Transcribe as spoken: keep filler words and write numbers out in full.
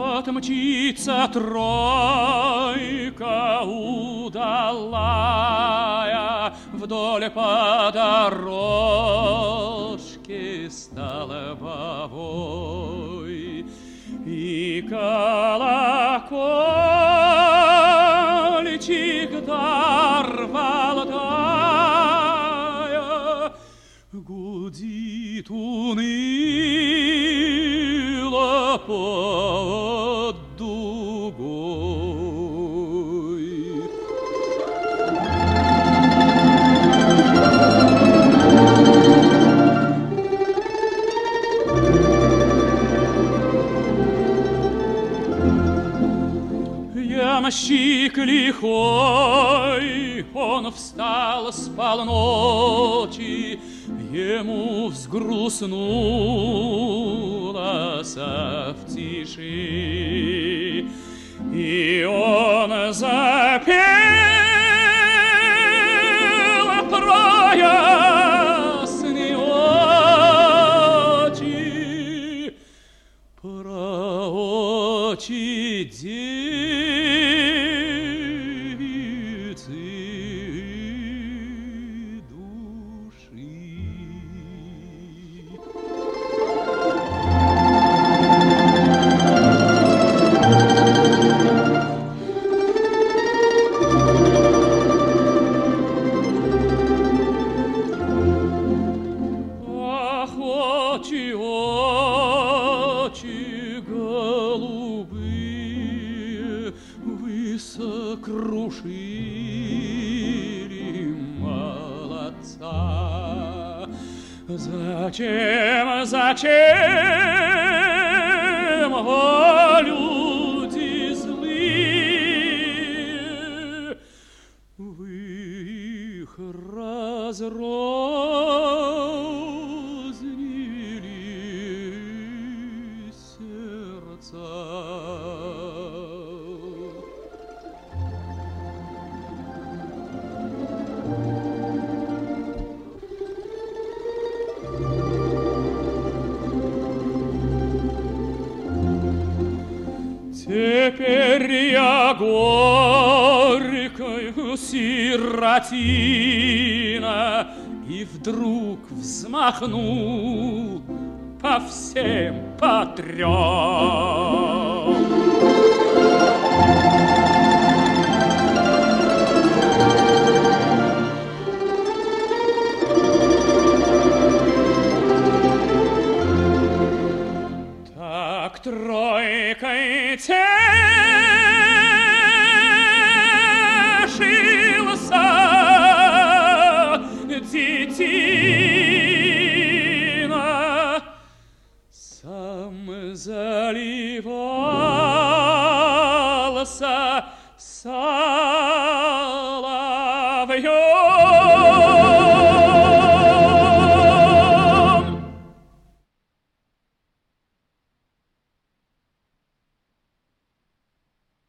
Вот мчится тройка удалая вдоль по дорожке столбовой, и колокольчик дар Валдая гудит уныло под дугой. Ямщик лихой, он встал с полночи, ему взгрустнулось в тиши, и он запел про ясные очи, про очи девицы души. Ах, очи, очи голубые, вы сокрушили молодца. Зачем, зачем, о, люди злые, вы их разрознили сердца? Теперь я горькая сиротина, и вдруг взмахну по всем по трем. Так тройкой тешился детина, сам заливался соловьем.